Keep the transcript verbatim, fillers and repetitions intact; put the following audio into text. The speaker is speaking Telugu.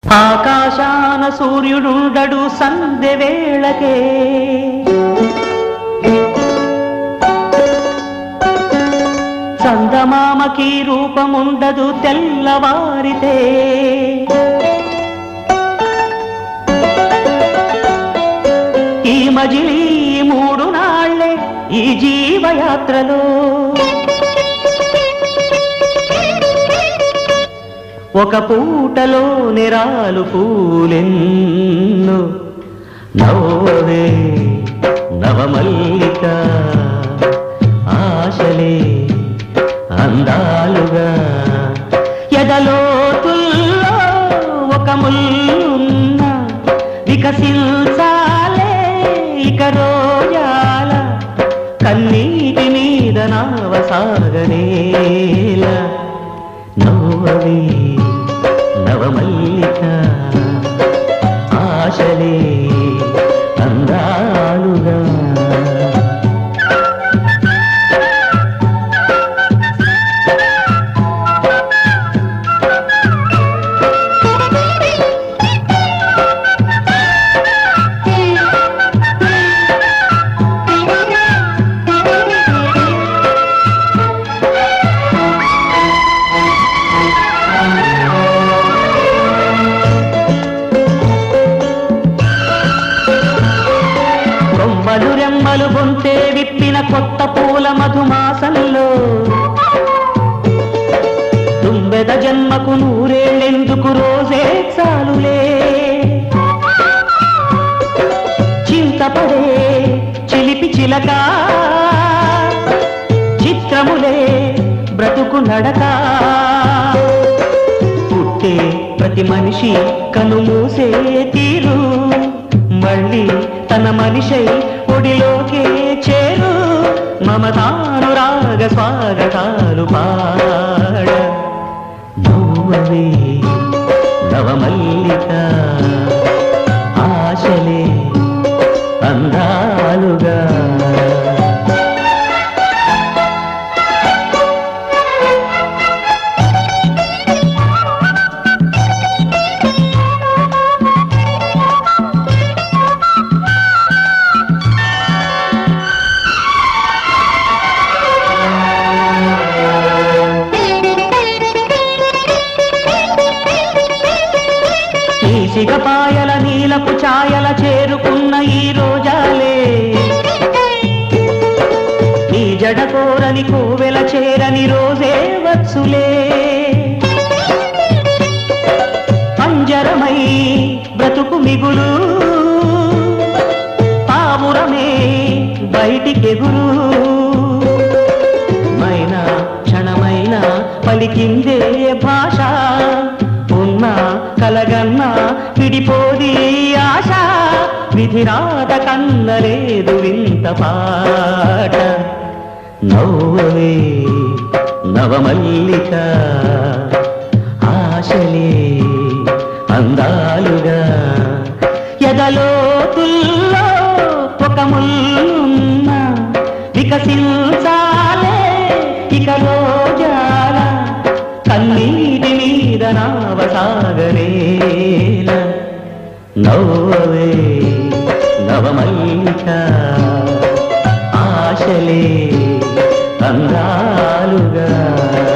ఆకాశాన సూర్యుడుండడు సంధ్య వేళకే చందమామకి రూపముండదు తెల్లవారితే ఈ మజిలీ మూడు నాళ్లే ఈ జీవయాత్రలో ఒక పూటలో నిరాలు పూలెన్ను నవ్వవే నవమల్లిక ఆశలే అందాలుగా ఎదలోతుల్లో ఒక ముల్లున్న వికసించాలే ఇక రోజాల కన్నీటి మీద నావసాగనేల నవ్వవే నవమల్లిక ఆశలే అందాలుగా రెమ్మలు బొంతే విప్పిన కొత్త పూల మధుమాసంలో తుంబెద జన్మకు నూరేళ్ళెందుకు రోజే చాలులే చింతపడే చిలిపి చిలక చిత్రములే బ్రతుకు నడక పుట్టే ప్రతి మనిషి కనుమూసే తీరు మళ్ళీ తన మనిషై ఒడిలోకే చేరు మమతానురాగ స్వాగతాలు పాడ నవ్వవే నవమల్లిక ఆశలే అందాలుగా సిగపాయల నీలపు ఛాయల చేరుకున్న ఈ రోజాలే నీ జడ కోరని కోవెల చేరని రోజే వచ్చులే పంజరమై బ్రతుకు మిగులు పావురమే బయటికెగురు మైనా క్షణమైన పలికిందే భాష ఉన్నా కలగన్నా విడిపోది ఆశ విధిరాత కన్నలేదు వింత పాట నవ్వవే నవమల్లిక ఆశలే అందాలుగా ఎదలోతుల్లో ఒక ముల్లున్న వికసించాలే ఇక రోజాల కన్నీటి మీద నావసాగనేల నవ్వవే నవమల్లిక ఆశలే అందాలుగా